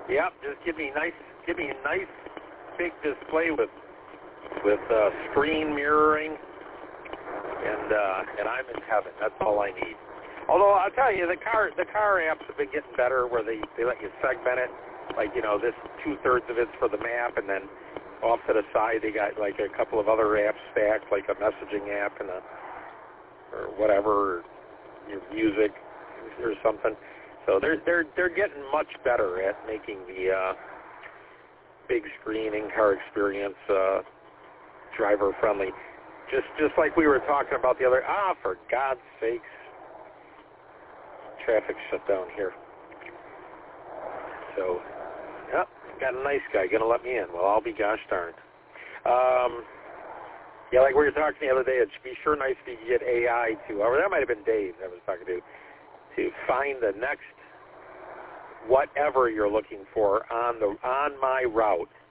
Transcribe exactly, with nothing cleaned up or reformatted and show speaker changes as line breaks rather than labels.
Yep, just give me nice, give me a nice big display with with uh, screen mirroring, and uh, and I'm in heaven. That's all I need. Although I'll tell you, the car the car apps have been getting better, where they they let you segment it. Like, you know, this two thirds of it's for the map, and then off to the side they got like a couple of other apps stacked, like a messaging app and a or whatever, or your music or something. So they're they're they're getting much better at making the uh, big screen in-car experience uh, driver friendly. Just just like we were talking about the other. Ah, for God's sakes, traffic shut down here. So, yep, got a nice guy gonna let me in. Well, I'll be gosh darned. Um, yeah, like we were talking the other day, it'd be sure nice if you could get A I to, or that might have been Dave that I was talking to, to find the next whatever you're looking for on the on my route.